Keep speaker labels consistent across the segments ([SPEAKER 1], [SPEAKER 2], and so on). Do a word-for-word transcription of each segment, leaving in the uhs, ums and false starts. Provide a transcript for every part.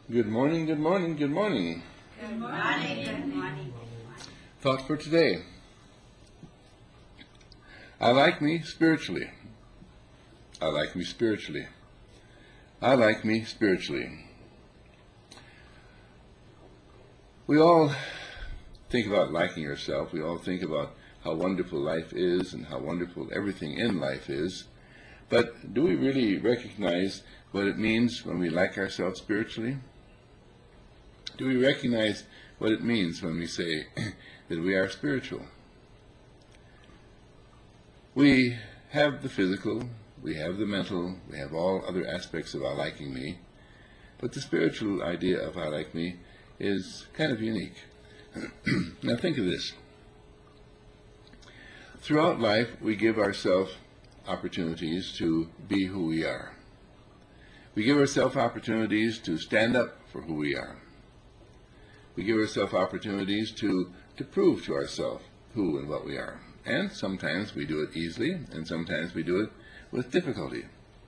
[SPEAKER 1] Good morning, good morning, good morning.
[SPEAKER 2] Good morning. Good morning.
[SPEAKER 1] Thought for today. I like me spiritually. I like me spiritually. I like me spiritually. We all think about liking ourselves. We all think about how wonderful life is and how wonderful everything in life is. But do we really recognize what it means when we like ourselves spiritually? Do we recognize what it means when we say that we are spiritual? We have the physical, we have the mental, we have all other aspects of our liking me, but the spiritual idea of I like me is kind of unique. Now think of this. Throughout life, we give ourselves opportunities to be who we are. We give ourselves opportunities to stand up for who we are. We give ourselves opportunities to, to prove to ourselves who and what we are. And sometimes we do it easily, and sometimes we do it with difficulty.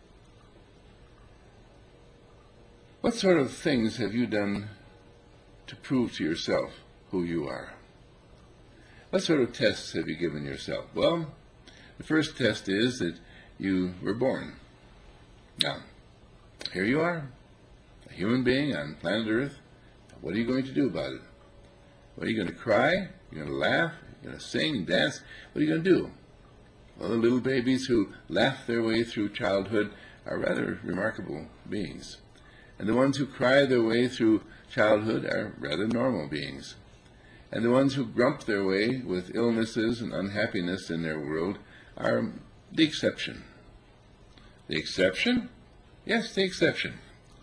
[SPEAKER 1] What sort of things have you done to prove to yourself who you are? What sort of tests have you given yourself? Well, the first test is that you were born. Now, here you are, a human being on planet Earth. What are you going to do about it? What are you going to cry? You're going to laugh? You're going to sing, dance? What are you going to do? Well, the little babies who laugh their way through childhood are rather remarkable beings. And the ones who cry their way through childhood are rather normal beings. And the ones who grump their way with illnesses and unhappiness in their world are the exception. The exception? Yes, the exception.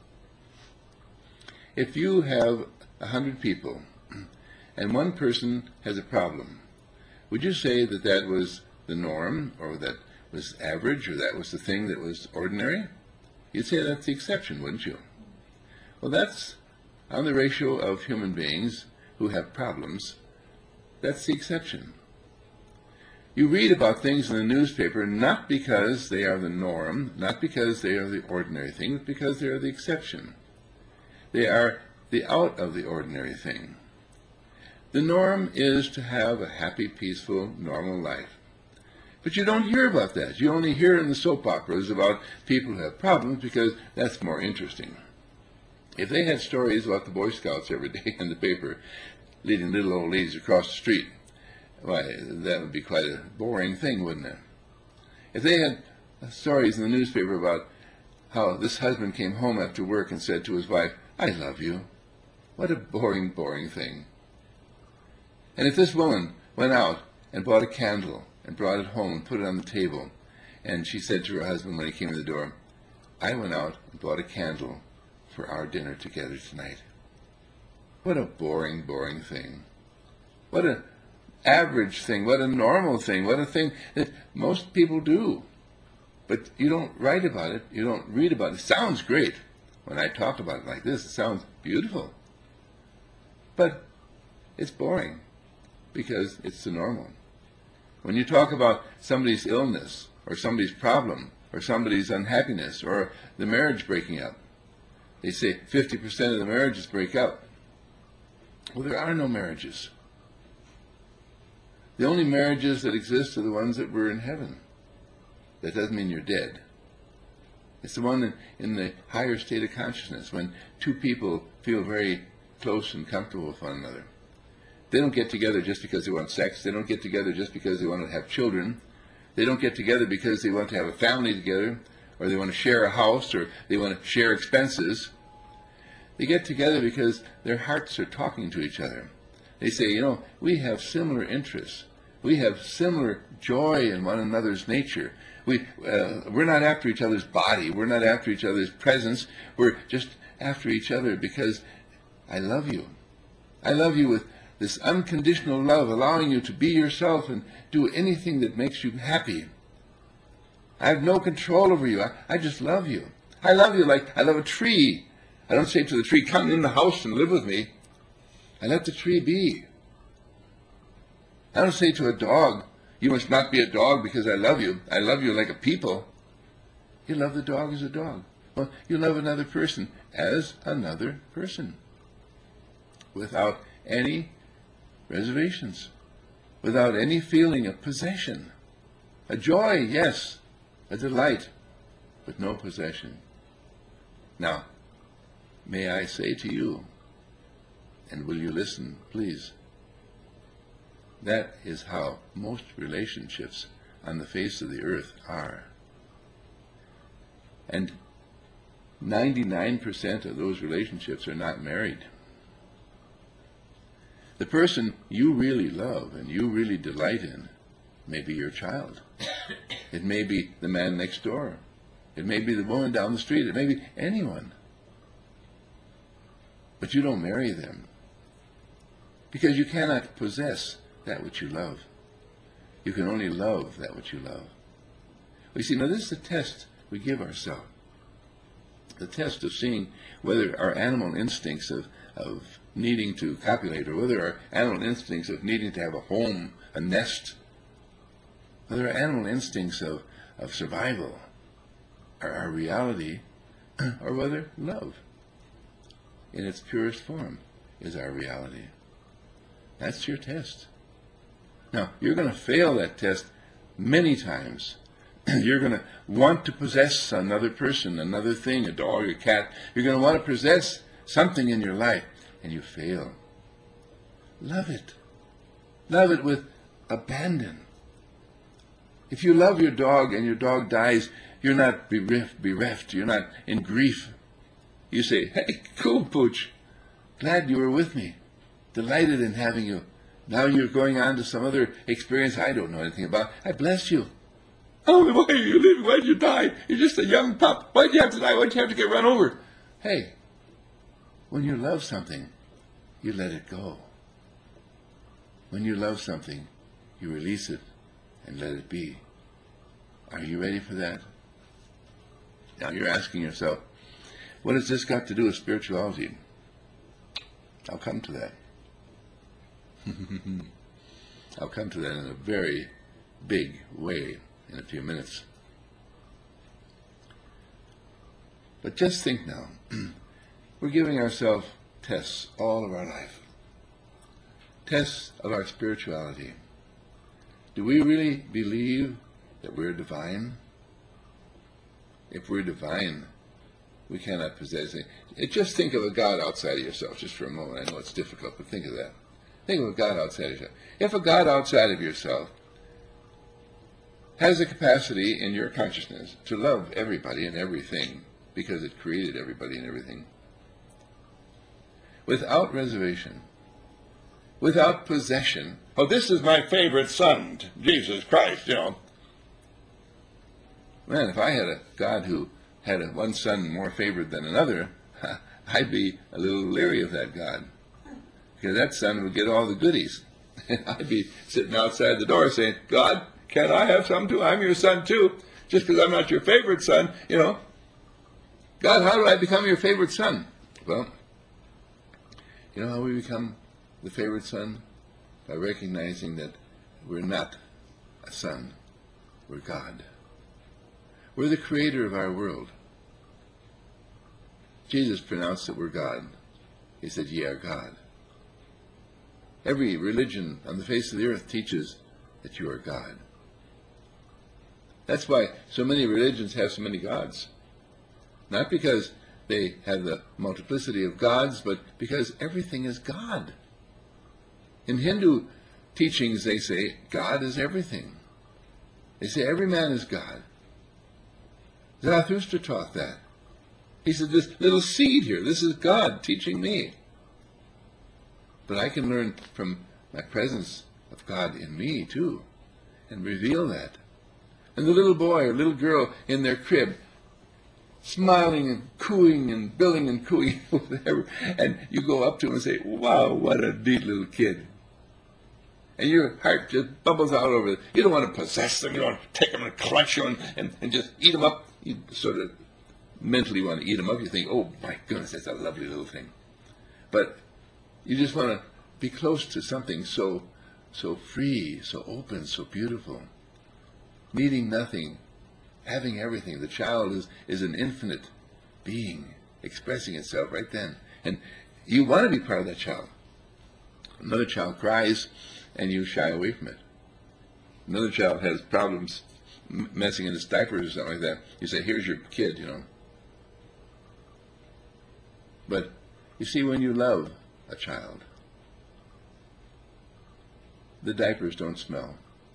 [SPEAKER 1] If you have a hundred people and one person has a problem, would you say that that was the norm, or that was average, or that was the thing that was ordinary? You'd say that's the exception, wouldn't you? Well, that's on the ratio of human beings who have problems. That's the exception. You read about things in the newspaper not because they are the norm, not because they are the ordinary thing, but because they are the exception. They are the out of the ordinary thing. The norm is to have a happy, peaceful, normal life. But you don't hear about that. You only hear in the soap operas about people who have problems because that's more interesting. If they had stories about the Boy Scouts every day in the paper, leading little old ladies across the street, why, that would be quite a boring thing, wouldn't it? If they had stories in the newspaper about how this husband came home after work and said to his wife, "I love you," what a boring, boring thing. And if this woman went out and bought a candle and brought it home and put it on the table, and she said to her husband when he came in the door, "I went out and bought a candle for our dinner together tonight." What a boring, boring thing. What an average thing. What a normal thing. What a thing that most people do. But you don't write about it. You don't read about it. It sounds great. When I talk about it like this, it sounds beautiful. But it's boring because it's the normal. When you talk about somebody's illness or somebody's problem or somebody's unhappiness or the marriage breaking up, they say fifty percent of the marriages break up. Well, there are no marriages. The only marriages that exist are the ones that were in heaven. That doesn't mean you're dead. It's the one in, in the higher state of consciousness, when two people feel very close and comfortable with one another. They don't get together just because they want sex. They don't get together just because they want to have children. They don't get together because they want to have a family together, or they want to share a house, or they want to share expenses. They get together because their hearts are talking to each other. They say, you know, we have similar interests. We have similar joy in one another's nature. We, uh, we're not after each other's body. We're not after each other's presence. We're just after each other because I love you. I love you with this unconditional love, allowing you to be yourself and do anything that makes you happy. I have no control over you. I, I just love you. I love you like I love a tree. I don't say to the tree, "Come in the house and live with me." I let the tree be. I don't say to a dog, "You must not be a dog because I love you. I love you like a people." You love the dog as a dog. Well, you love another person as another person, without any reservations, without any feeling of possession. A joy, yes, a delight, but no possession. Now, may I say to you, and will you listen, please? That is how most relationships on the face of the earth are. And ninety-nine percent of those relationships are not married. The person you really love and you really delight in may be your child. It may be the man next door. It may be the woman down the street. It may be anyone. But you don't marry them, because you cannot possess that which you love. You can only love that which you love. You see, now this is the test we give ourselves. The test of seeing whether our animal instincts of, of needing to copulate, or whether our animal instincts of needing to have a home, a nest, whether our animal instincts of, of survival are our reality, or whether love in its purest form is our reality. That's your test. Now, you're going to fail that test many times. You're going to want to possess another person, another thing, a dog, a cat. You're going to want to possess something in your life, and you fail. Love it. Love it with abandon. If you love your dog and your dog dies, you're not bereft, bereft. You're not in grief. You say, hey, cool, Pooch. Glad you were with me. Delighted in having you. Now you're going on to some other experience I don't know anything about. I bless you. Oh, why are you leaving? Why'd you die? You're just a young pup. Why'd you have to die? Why'd you have to get run over? Hey, when you love something, you let it go. When you love something, you release it and let it be. Are you ready for that? Now you're asking yourself, what has this got to do with spirituality? I'll come to that. I'll come to that in a very big way in a few minutes. But just think now, we're giving ourselves tests all of our life. Tests of our spirituality. Do we really believe that we're divine? If we're divine, we cannot possess it. Just think of a God outside of yourself, just for a moment. I know it's difficult, but think of that. Think of a God outside of yourself. If a God outside of yourself has the capacity in your consciousness to love everybody and everything, because it created everybody and everything, without reservation, without possession, oh, this is my favorite son, Jesus Christ, you know. Man, if I had a God who had a, one son more favored than another, I'd be a little leery of that God, because that son would get all the goodies. I'd be sitting outside the door saying, God, can't I have some too? I'm your son too. Just because I'm not your favorite son, you know. God, how do I become your favorite son? Well, you know how we become the favorite son? By recognizing that we're not a son. We're God. We're the creator of our world. Jesus pronounced that we're God. He said, ye are God. Every religion on the face of the earth teaches that you are God. That's why so many religions have so many gods. Not because they have the multiplicity of gods, but because everything is God. In Hindu teachings, they say God is everything. They say every man is God. Zarathustra taught that. He said, this little seed here, this is God teaching me. But I can learn from my presence of God in me, too, and reveal that. And the little boy or little girl in their crib, smiling and cooing and billing and cooing, whatever, and you go up to him and say, wow, what a neat little kid. And your heart just bubbles out over it. You don't want to possess them. You don't want to take them and clutch them and, and, and just eat them up. You sort of mentally want to eat them up. You think, oh, my goodness, that's a lovely little thing. But you just want to be close to something so, so free, so open, so beautiful. Needing nothing, having everything. The child is, is an infinite being expressing itself right then. And you want to be part of that child. Another child cries, and you shy away from it. Another child has problems m- messing in his diapers or something like that. You say, here's your kid, you know. But you see, when you love a child, the diapers don't smell.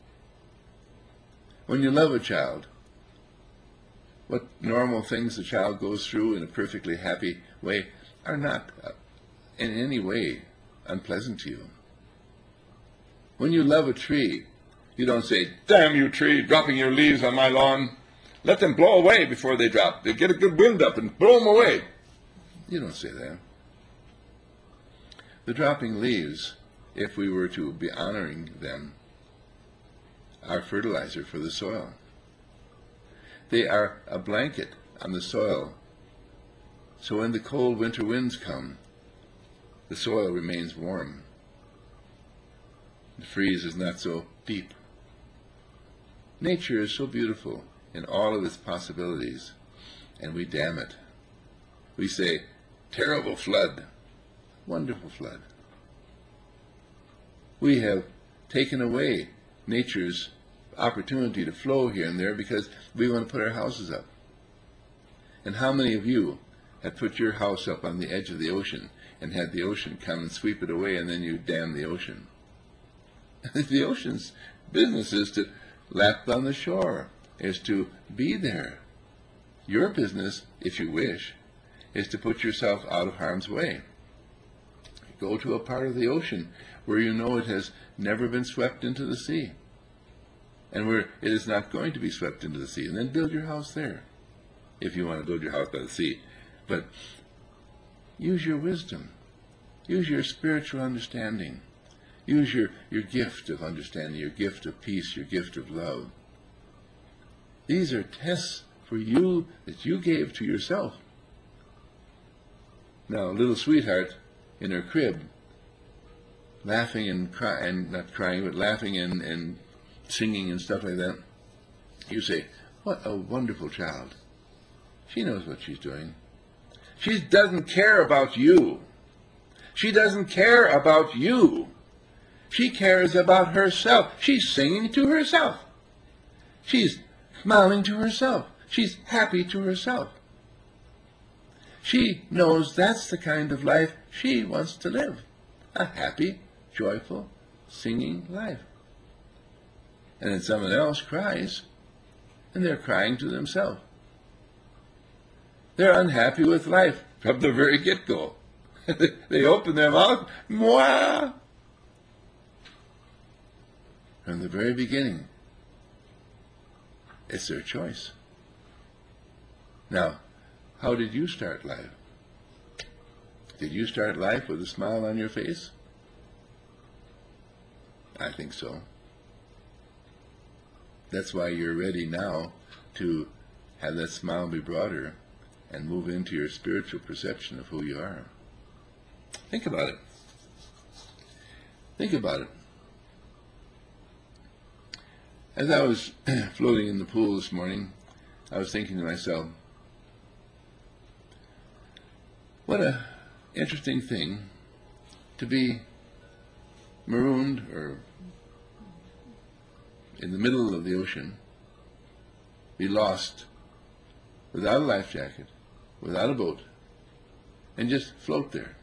[SPEAKER 1] When you love a child, what normal things the child goes through in a perfectly happy way are not uh, in any way unpleasant to you. When you love a tree, you don't say, damn you tree, dropping your leaves on my lawn. Let them blow away before they drop. They get a good wind up and blow them away. You don't say that. The dropping leaves, if we were to be honoring them, are fertilizer for the soil. They are a blanket on the soil. So when the cold winter winds come, the soil remains warm. The freeze is not so deep. Nature is so beautiful in all of its possibilities, and we damn it. We say, terrible flood, wonderful flood. We have taken away nature's opportunity to flow here and there because we want to put our houses up. And how many of you have put your house up on the edge of the ocean and had the ocean come and sweep it away, and then you dam the ocean? The ocean's business is to lap on the shore, is to be there. Your business, if you wish, is to put yourself out of harm's way. Go to a part of the ocean where you know it has never been swept into the sea, and where it is not going to be swept into the sea, and then build your house there, if you want to build your house by the sea. But use your wisdom. Use your spiritual understanding. Use your, your gift of understanding, your gift of peace, your gift of love. These are tests for you that you gave to yourself. Now, little sweetheart in her crib, laughing and crying, not crying, but laughing and, and singing and stuff like that, you say, what a wonderful child. She knows what she's doing. She doesn't care about you. She doesn't care about you. She cares about herself. She's singing to herself. She's smiling to herself. She's happy to herself. She knows that's the kind of life she wants to live. A happy, joyful, singing life. And then someone else cries, and they're crying to themselves. They're unhappy with life from the very get-go. They open their mouth, moi! From the very beginning. It's their choice. Now, how did you start life? Did you start life with a smile on your face? I think so. That's why you're ready now to have that smile be broader and move into your spiritual perception of who you are. Think about it. Think about it. As I was floating in the pool this morning, I was thinking to myself, what a interesting thing to be marooned or in the middle of the ocean, be lost without a life jacket, without a boat, and just float there.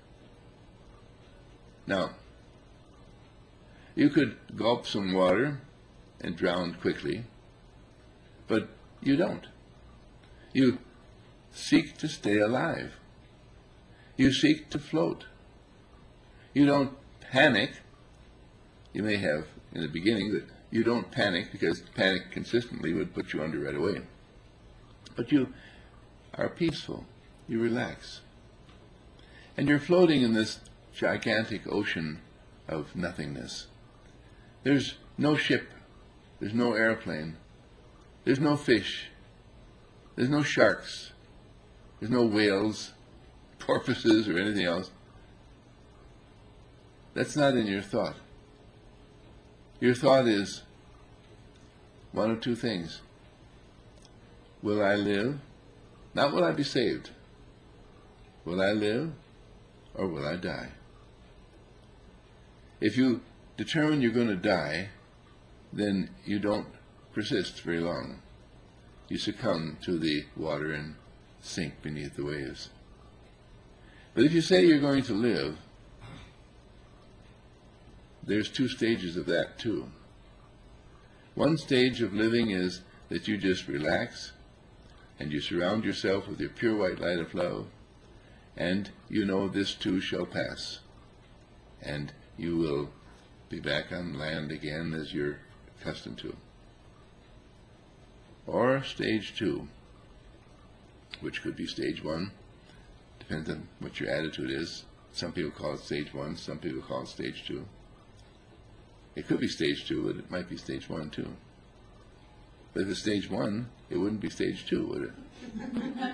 [SPEAKER 1] Now, you could gulp some water and drown quickly, but you don't. You seek to stay alive. You seek to float. You don't panic. You may have in the beginning, but you don't panic, because panic consistently would put you under right away. But you are peaceful. You relax. And you're floating in this gigantic ocean of nothingness. There's no ship. There's no airplane. There's no fish. There's no sharks. There's no whales, porpoises, or anything else. That's not in your thought. Your thought is one of two things. Will I live? Not will I be saved. Will I live or will I die? If you determine you're going to die, then you don't persist very long. You succumb to the water and sink beneath the waves. But if you say you're going to live, there's two stages of that too. One stage of living is that you just relax and you surround yourself with your pure white light of love, and you know this too shall pass, and you will be back on land again as you're accustomed to. Or stage two, which could be stage one, depends on what your attitude is. Some people call it stage one, some people call it stage two. It could be stage two, but it might be stage one too. But if it's stage one, it wouldn't be stage two, would it?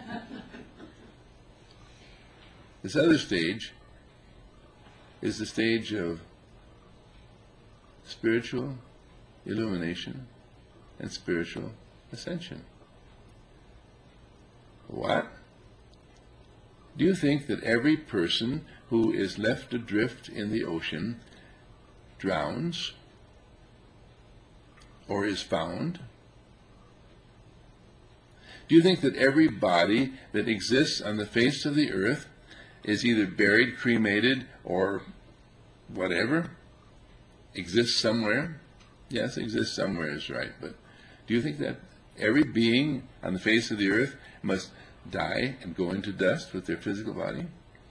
[SPEAKER 1] This other stage is the stage of spiritual illumination and spiritual ascension. What? Do you think that every person who is left adrift in the ocean drowns or is found? Do you think that every body that exists on the face of the earth is either buried, cremated, or whatever? Exists somewhere? Yes, exists somewhere is right, but do you think that every being on the face of the earth must die and go into dust with their physical body?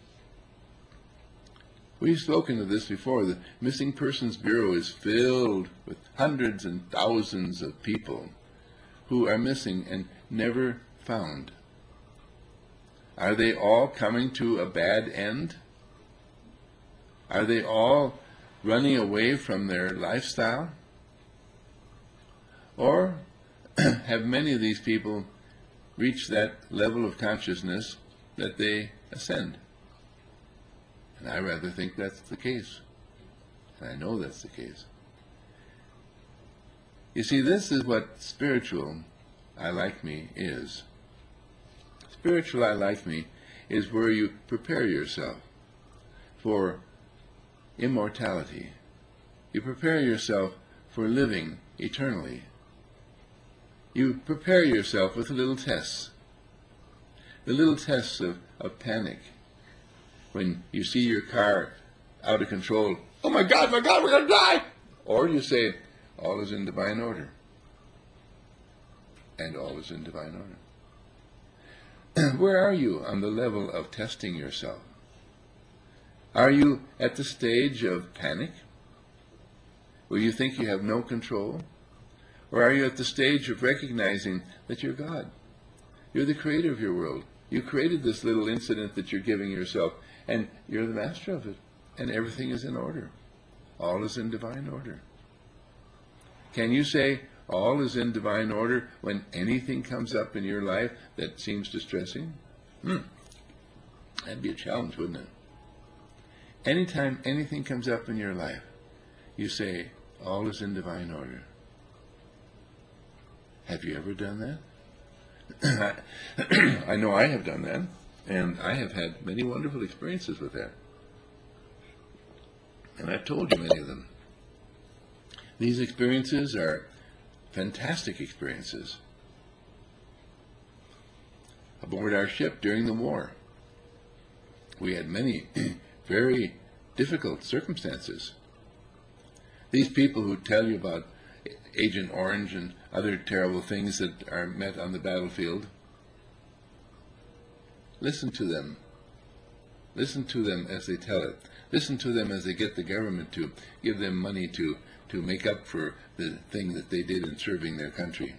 [SPEAKER 1] We've spoken of this before. The Missing Persons Bureau is filled with hundreds and thousands of people who are missing and never found. Are they all coming to a bad end? Are they all running away from their lifestyle? Or have many of these people reached that level of consciousness that they ascend? And I rather think that's the case. And I know that's the case. You see, this is what spiritual I like me is. Spiritual I like me is where you prepare yourself for immortality. You prepare yourself for living eternally. You prepare yourself with little tests. The little tests of, of panic. When you see your car out of control, oh my God, my God, we're going to die! Or you say, all is in divine order. And all is in divine order. Where are you on the level of testing yourself? Are you at the stage of panic, where you think you have no control? Or are you at the stage of recognizing that you're God? You're the creator of your world. You created this little incident that you're giving yourself, and you're the master of it, and everything is in order. All is in divine order. Can you say all is in divine order when anything comes up in your life that seems distressing? Hmm. That'd be a challenge, wouldn't it? Anytime anything comes up in your life, you say, all is in divine order. Have you ever done that? I know I have done that, and I have had many wonderful experiences with that. And I've told you many of them. These experiences are fantastic experiences. Aboard our ship during the war, we had many very difficult circumstances. These people who tell you about Agent Orange and other terrible things that are met on the battlefield, listen to them. Listen to them as they tell it. Listen to them as they get the government to give them money to, to make up for the thing that they did in serving their country.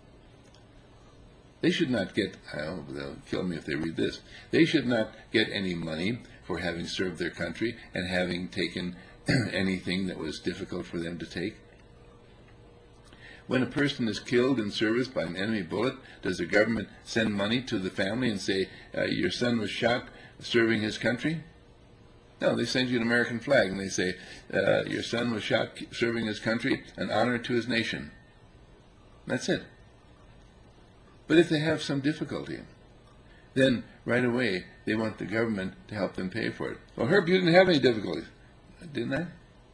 [SPEAKER 1] They should not get, oh, they'll kill me if they read this, they should not get any money for having served their country and having taken anything that was difficult for them to take. When a person is killed in service by an enemy bullet, does the government send money to the family and say, uh, your son was shot serving his country? No, they send you an American flag and they say, uh, your son was shot serving his country, an honor to his nation. That's it. But if they have some difficulty, then right away they want the government to help them pay for it. Well, Herb, you didn't have any difficulties. Didn't I?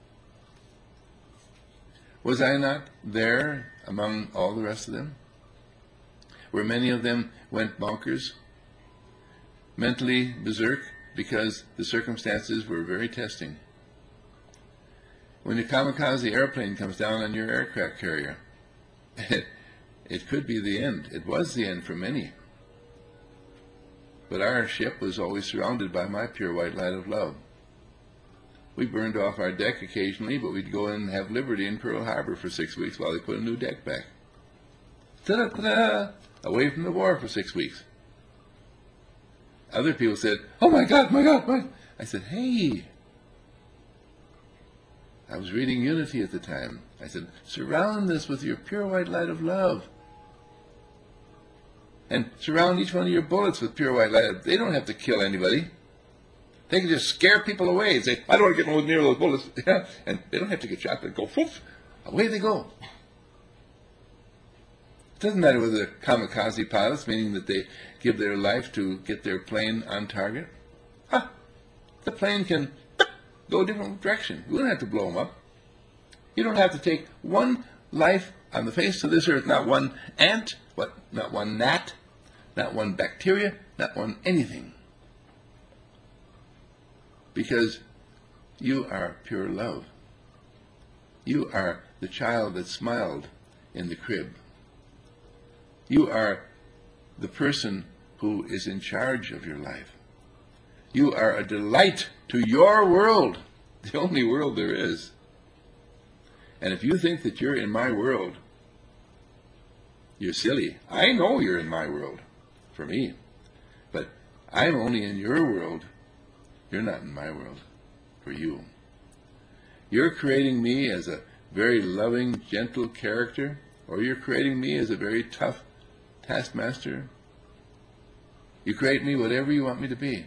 [SPEAKER 1] Was I not there among all the rest of them? Where many of them went bonkers, mentally berserk, because the circumstances were very testing. When a kamikaze airplane comes down on your aircraft carrier, it, it could be the end. It was the end for many. But our ship was always surrounded by my pure white light of love. We burned off our deck occasionally, but we'd go and have liberty in Pearl Harbor for six weeks while they put a new deck back. Ta-da-ta-da! Away from the war for six weeks. Other people said, "Oh my God, my God, my..." I said, "Hey." I was reading Unity at the time. I said, surround this with your pure white light of love. And surround each one of your bullets with pure white light. They don't have to kill anybody. They can just scare people away and say, "I don't want to get near those bullets." And they don't have to get shot. They go, poof, away they go. It doesn't matter whether they're kamikaze pilots, meaning that they give their life to get their plane on target. Ha! The plane can go a different direction. You don't have to blow them up. You don't have to take one life on the face of this earth, not one ant, what, not one gnat, not one bacteria, not one anything. Because you are pure love. You are the child that smiled in the crib. You are the person who is in charge of your life. You are a delight to your world, the only world there is. And if you think that you're in my world, you're silly. I know you're in my world, for me. But I'm only in your world. You're not in my world, for you. You're creating me as a very loving, gentle character, or you're creating me as a very tough taskmaster. You create me whatever you want me to be.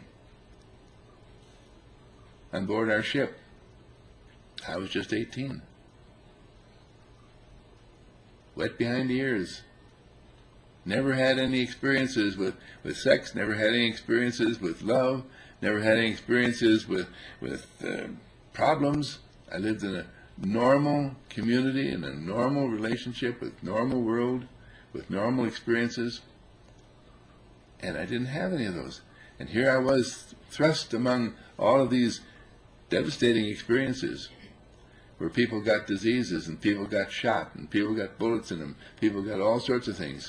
[SPEAKER 1] On board our ship, I was just eighteen. Wet behind the ears. Never had any experiences with, with sex, never had any experiences with love, never had any experiences with, with uh, problems. I lived in a normal community, in a normal relationship with normal world, with normal experiences. And I didn't have any of those. And here I was thrust among all of these devastating experiences where people got diseases and people got shot and people got bullets in them, people got all sorts of things.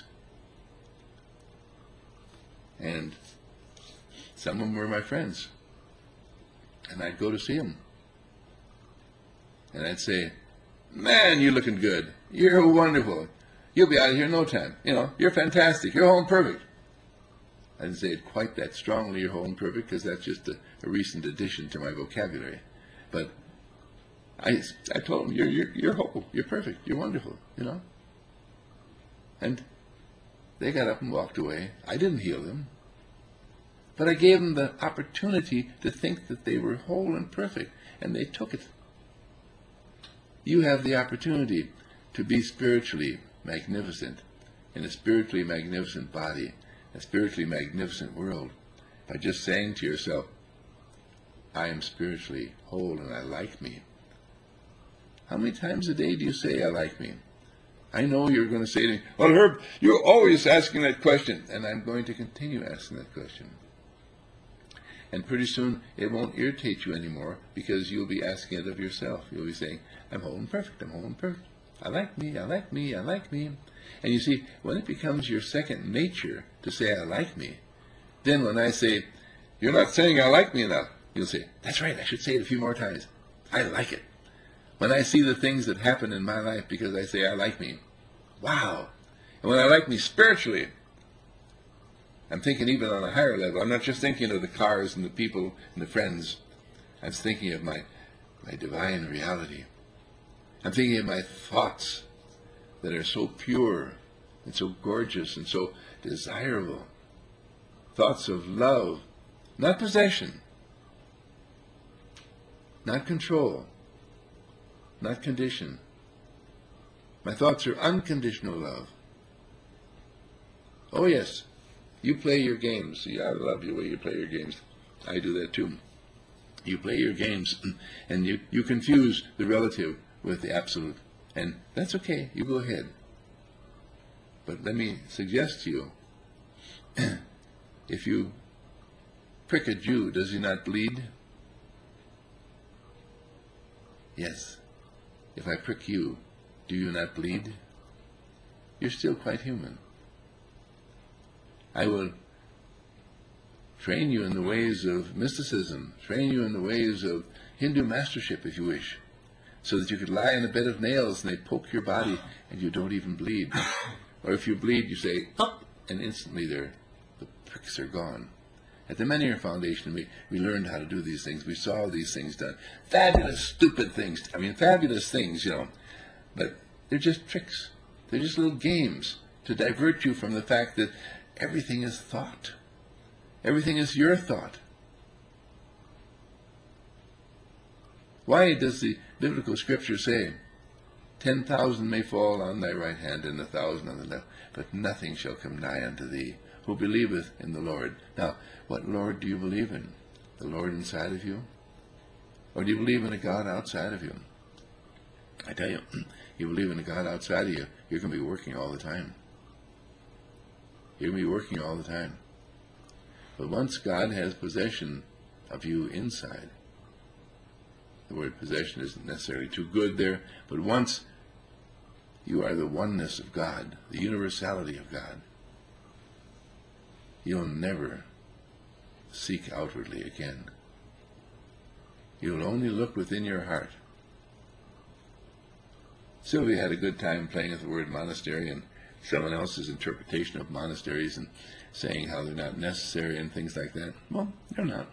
[SPEAKER 1] And some of them were my friends. And I'd go to see them. And I'd say, "Man, you're looking good. You're wonderful. You'll be out of here in no time. You know, you're fantastic. You're home perfect." I didn't say it quite that strongly, "you're home perfect," because that's just a, a recent addition to my vocabulary. But I, I told them, you're, you're, you're whole. You're perfect. You're wonderful, you know. And they got up and walked away. I didn't heal them. But I gave them the opportunity to think that they were whole and perfect, and they took it. You have the opportunity to be spiritually magnificent in a spiritually magnificent body, a spiritually magnificent world, by just saying to yourself, "I am spiritually whole and I like me." How many times a day do you say, "I like me"? I know you're going to say to me, "Well, Herb, you're always asking that question." And I'm going to continue asking that question. And pretty soon it won't irritate you anymore, because you'll be asking it of yourself. You'll be saying, "I'm whole and perfect, I'm whole and perfect. I like me, I like me, I like me." And you see, when it becomes your second nature to say, "I like me," then when I say, "You're not saying I like me enough," you'll say, "That's right, I should say it a few more times. I like it." When I see the things that happen in my life because I say I like me, wow. And when I like me spiritually, I'm thinking even on a higher level. I'm not just thinking of the cars and the people and the friends. I'm thinking of my, my divine reality. I'm thinking of my thoughts that are so pure and so gorgeous and so desirable. Thoughts of love, not possession, not control, not condition. My thoughts are unconditional love. Oh yes, You play your games. See, I love the way you play your games. I do that too. You play your games, and you, you confuse the relative with the absolute. And that's okay. You go ahead. But let me suggest to you, if you prick a Jew, does he not bleed? Yes. If I prick you, do you not bleed? You're still quite human. I will train you in the ways of mysticism, train you in the ways of Hindu mastership, if you wish, so that you could lie in a bed of nails and they poke your body and you don't even bleed. Or if you bleed, you say, up, and instantly there, the pricks are gone. At the Menninger Foundation, we, we learned how to do these things. We saw these things done. Fabulous, stupid things. I mean, fabulous things, you know. But they're just tricks. They're just little games to divert you from the fact that everything is thought. Everything is your thought. Why does the biblical scripture say, ten thousand may fall on thy right hand and a thousand on the left, but nothing shall come nigh unto thee, who believeth in the Lord? Now, what Lord do you believe in? The Lord inside of you? Or do you believe in a God outside of you? I tell you, you believe in a God outside of you, you're going to be working all the time. You're going to be working all the time. But once God has possession of you inside, the word possession isn't necessarily too good there, but once you are the oneness of God, the universality of God, you'll never seek outwardly again. You'll only look within your heart. Sylvia had a good time playing with the word monastery and someone else's interpretation of monasteries and saying how they're not necessary and things like that. Well, they're not.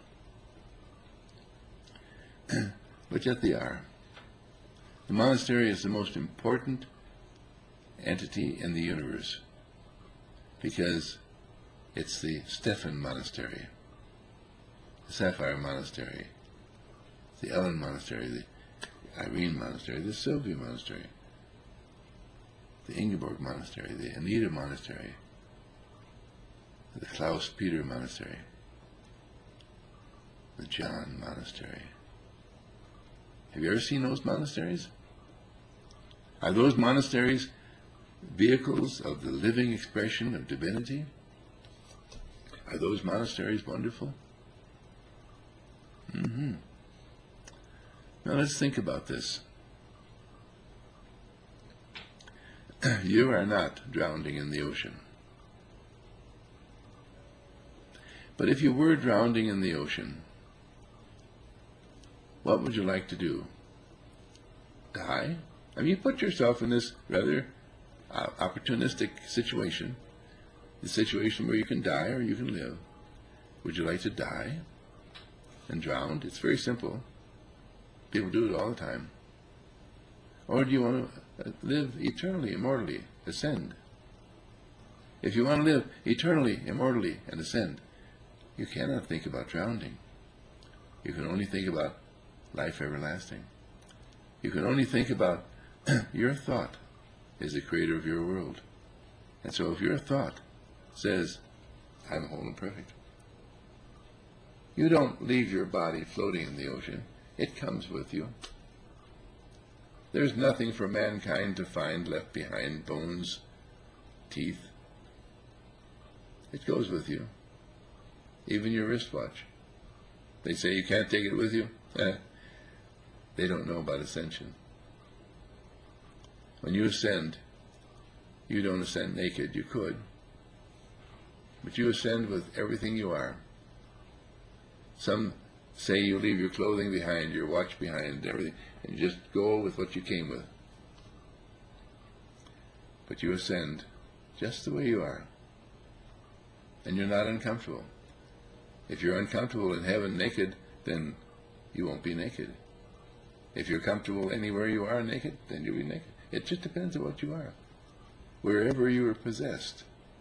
[SPEAKER 1] But yet they are. The monastery is the most important entity in the universe because it's the Stephan Monastery, the Sapphire Monastery, the Ellen Monastery, the Irene Monastery, the Sylvia Monastery, the Ingeborg Monastery, the Anita Monastery, the Klaus Peter Monastery, the John Monastery. Have you ever seen those monasteries? Are those monasteries vehicles of the living expression of divinity? Are those monasteries wonderful? Mm-hmm. Now let's think about this. You are not drowning in the ocean. But if you were drowning in the ocean, what would you like to do? Die? I mean, you put yourself in this rather uh, opportunistic situation, the situation where you can die or you can live. Would you like to die and drown? It's very simple. People do it all the time. Or do you want to live eternally, immortally, ascend? If you want to live eternally, immortally, and ascend, you cannot think about drowning. You can only think about life everlasting. You can only think about your thought is the creator of your world. And so if your thought says, I'm whole and perfect, you don't leave your body floating in the ocean. It comes with you. There's nothing for mankind to find left behind, bones, teeth. It goes with you. Even your wristwatch. They say you can't take it with you. Eh, they don't know about ascension. When you ascend, you don't ascend naked. You could. But you ascend with everything you are. Some say you leave your clothing behind, your watch behind, everything, and you just go with what you came with. But you ascend just the way you are. And you're not uncomfortable. If you're uncomfortable in heaven naked, then you won't be naked. If you're comfortable anywhere you are naked, then you'll be naked. It just depends on what you are. Wherever you are possessed.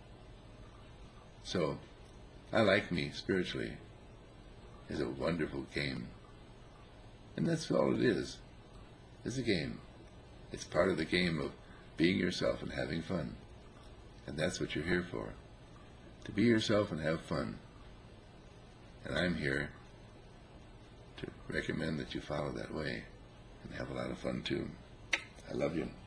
[SPEAKER 1] So, I like me spiritually. It's a wonderful game. And that's all it is. It's a game. It's part of the game of being yourself and having fun. And that's what you're here for. to be yourself and have fun. And I'm here to recommend that you follow that way and have a lot of fun too. I love you.